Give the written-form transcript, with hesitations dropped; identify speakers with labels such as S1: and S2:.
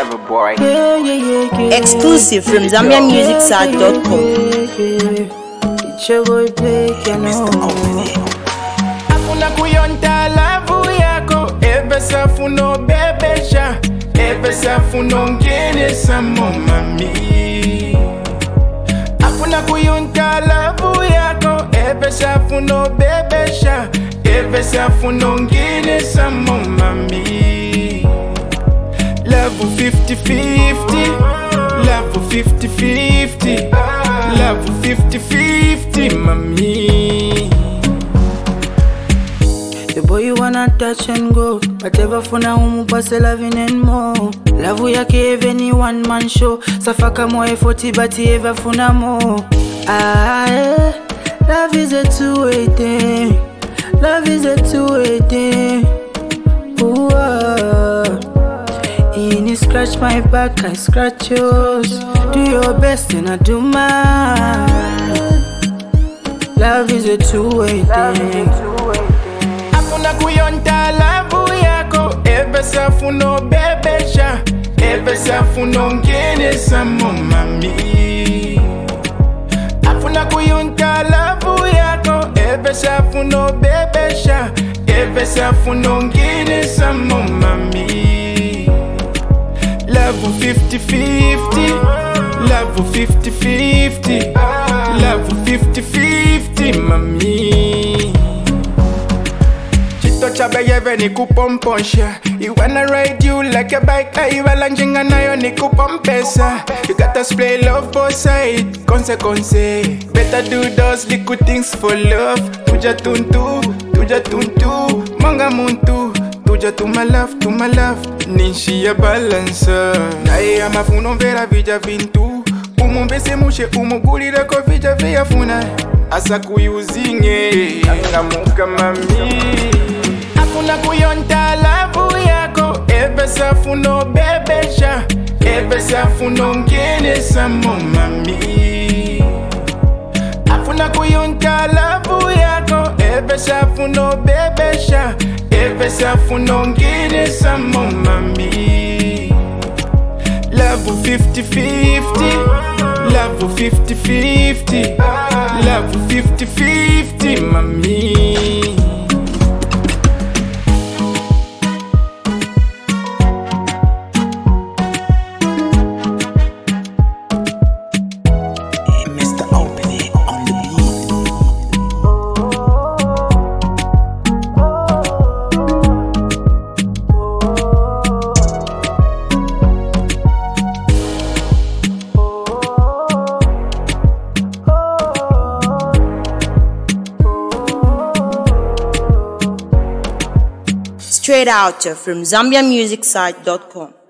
S1: Forever boy.
S2: Exclusive from ZambiaMusicSite.com.
S3: It's your boy Blake, you know.
S4: Hakuna kuyonta lavu yako ebe safuno bebesha ebe safuno ngene samo mami. Hakuna kuyonta lavu yako ebe safuno bebesha ebe safuno ngene samo mami. Love 50-50, love 50-50, love 50-50 mami.
S3: The boy you wanna touch and go, but ever for now pass loving and more. Love yake even ni one man show. Safaka mo effort but ever for na more. Love is a two-way thing. Love is a two-way thing. Ooh, you scratch my back, I scratch yours. Do your best and I do mine. Love is a two-way thing.
S4: Hakuna kuyonta lavu yako ebe safuno bebesha ebe safuno ngene samo mami. Hakuna kuyonta lavu yako ebe safuno bebesha ebe safuno ngene samo mami. Love 50-50, love 50-50, love 50-50 mami. Chabeye ni kupomponsha. You wanna ride you like a bike. Iwala njinga nayo ni kupompesa. You gotta spray love both sides. Consequence. Better do those little things for love. Tuja tuntu. Manga muntu. Tuja to my love. Ninshi ya balancer. Nae ya mafuno vera vija vintu. Umumbese mushe umugulire ko vija vya funa. Asa kuyuzinge. Angamuka mami. Hakuna kuyonta lavu yako ebe safuno bebesha ebe safuno ngene samo mami. Hakuna kuyonta lavu yako ebe safuno bebesha ebe safuno ngene samo mami. Love 50-50, love 50-50, love 50-50 mami.
S2: Straight out from ZambiaMusicSite.com.